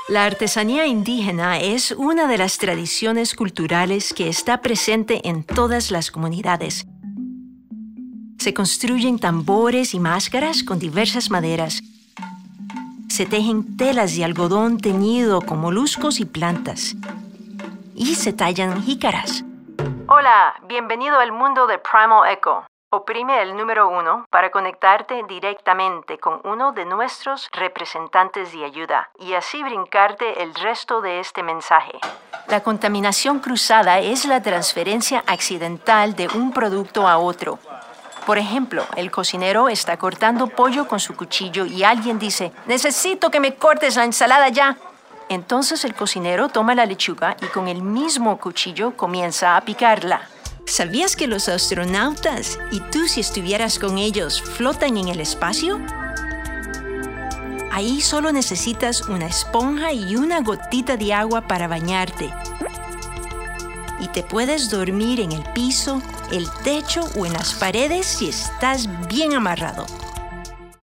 La artesanía indígena es una de las tradiciones culturales que está presente en todas las comunidades. Se construyen tambores y máscaras con diversas maderas. Se tejen telas de algodón teñido con moluscos y plantas. Y se tallan jícaras. Hola, bienvenido al mundo de Primal Echo. Oprime el número 1 para conectarte directamente con uno de nuestros representantes de ayuda y así brincarte el resto de este mensaje. La contaminación cruzada es la transferencia accidental de un producto a otro. Por ejemplo, el cocinero está cortando pollo con su cuchillo y alguien dice, «Necesito que me cortes la ensalada ya». Entonces el cocinero toma la lechuga y con el mismo cuchillo comienza a picarla. ¿Sabías que los astronautas, y tú si estuvieras con ellos, flotan en el espacio? Ahí solo necesitas una esponja y una gotita de agua para bañarte. Y te puedes dormir en el piso, el techo o en las paredes si estás bien amarrado.